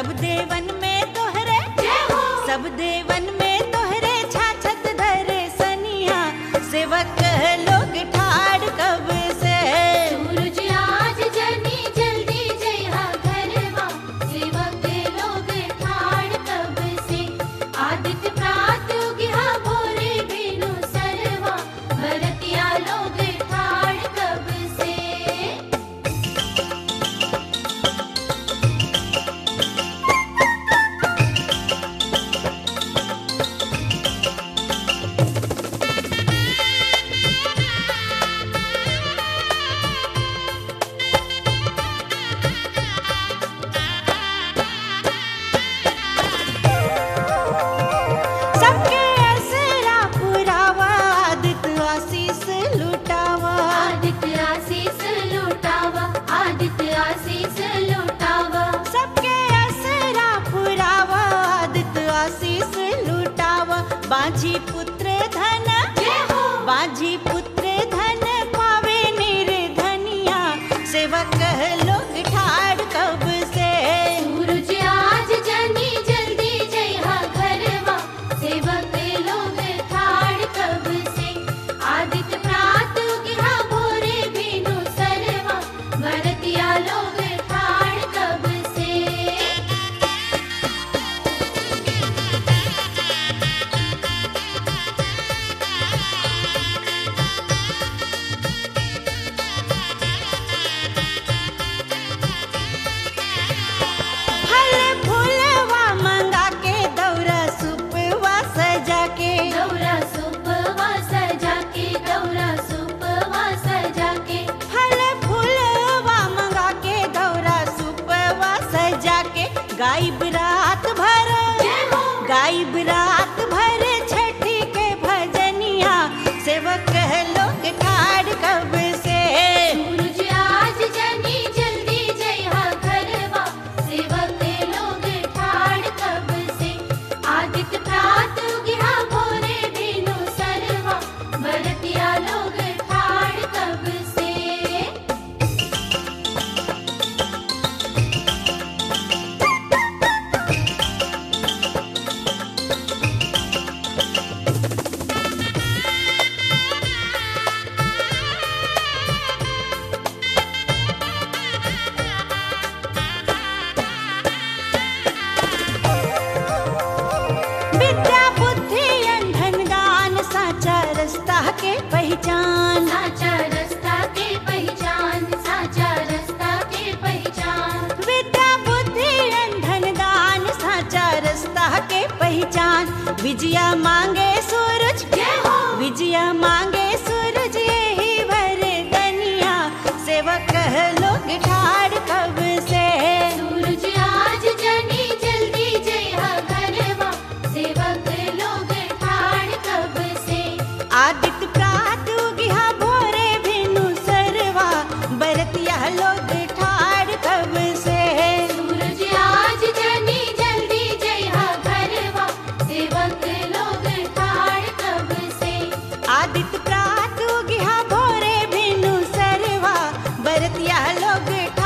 सब देवन में तोहरे सब देवन में तोहरे छाछत धरे सनिया सेवक लोग ठाड़ कब से सूरज आज जनी जल्दी जइहा घरवा सेवक लोग ठाड़ कब से आदित्य प्रात उगिहा भोरे बिनु सरवा बरतिया लोग ठाड़ कब से सबके असरा पुरावा आदित्य आशीष लुटावा आदित्य आशीष लुटावा आदित्य आशीष लुटावा सबके असरा पुरावा आदित्य आशीष लुटावा बाजी पुत्र धन बाजी पुत्र धन पावे निर्धनिया सेवक लोग ठाड़ कब से सूरज आज जनी जल्दी जइहा घरवा सेवक लोग ठाड़ कब से आदित्य प्रात उगिहा भोरे बिनु सरवा बरतिया लोग ठाड़ कब से फल फूलवा मंगा के दौरा सुपवा सजा के दौरा सुपवा सजा के दौरा सुपवा सजा के फल फूलवा मंगा के दौरा सुपवा सजा के गायब रात भर गायब रात भर छठी के भजनिया सेवक लोग ठाड़ कब से सूरज आज जनी जल्दी जइहा घरवा सेवक लोग ठाड़ कब से आदित्य प्रात उगिहा भोरे बिनु सरवा बरतिया लोग ठाड़ कब से विद्या बुद्धि अंधन दान साचा रास्ता के पहचान साचा रास्ता के पहचान साचा रास्ता के पहचान विद्या बुद्धि अंधन दान साचा रास्ता के पहचान विजया मांगे सूरज विजया मांगे सूरज यही वरदनिया सेवक लोग ठाड़ कब से सूरज आज जनी जल्दी जइहा घरवा सेवक लोग ठाड़ कब से आदित्य प्रात उगिहा भोरे भिनु सरवा बरतिया लोग ठाड़ कब से सूरज आज जनी जल्दी जइहा घरवा सेवक लोग ठाड़ कब से आदित्य प्रात उगिहा भोरे भिनु सरवा बरतिया लोग